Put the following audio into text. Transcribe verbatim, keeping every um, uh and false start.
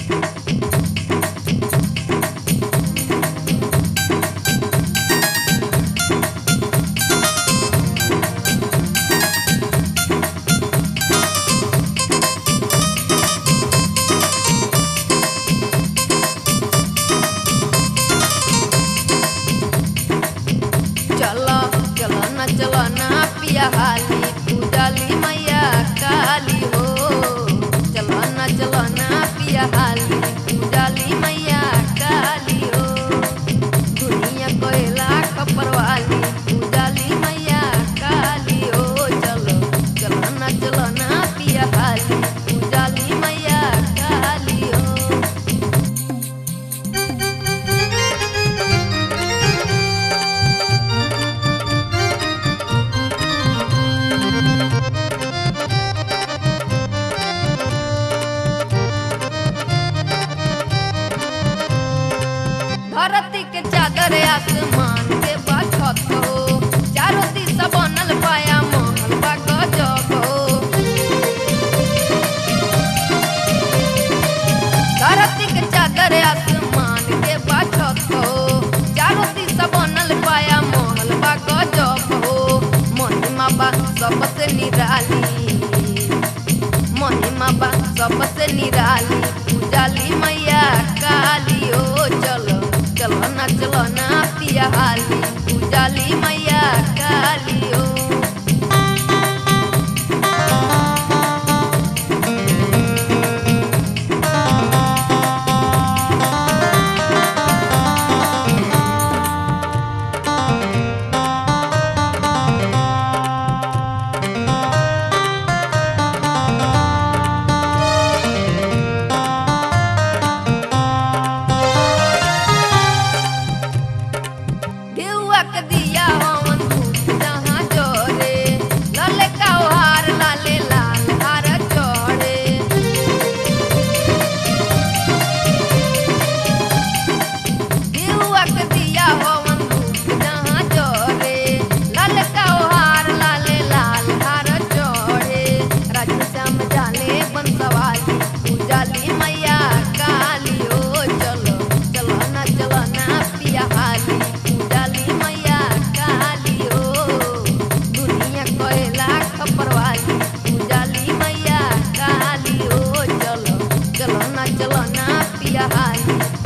चलो ना पिया हाली पूजाली मैया काली हो। चलो ना चलो ना पिया हाली पूजाली मैया काली हो। दुनिया कोयला खपर वाली पूजाली मैया काली हो। चलो चलो ना चलो ना पिया हाली पूजाली मैया काली हो। धरती के चादर आसमान के बाछत हो। चारों दिशा बनल पाया महल बा गजब हो। धरती के चादर आसमान के बाछत हो। चारों दिशा बनल पाया महल बा गजब हो। महिमा बा सबसे निराली, महिमा बा सबसे निराली पूजाली मैया काली हो। चलो चलो ना चलो ना पिया हाली पूजाली मैया काली हो। दिया हवन धूप जहाँ जोरे लाले का हार लाले लाल हार चढ़े। दिहुआ के दिया हवन धूप जहाँ जोरे लाले का हार लाले लाल हार चढ़े। राजू श्याम जाने बंसवाली पूजाली मैया काली हो। चलो चलो ना चलो ना पिया हाली पूजाली मैया काली हो। दुनिया कोयला खपर वाली पूजाली मैया काली हो। चलो चलो ना चलो ना पिया हाली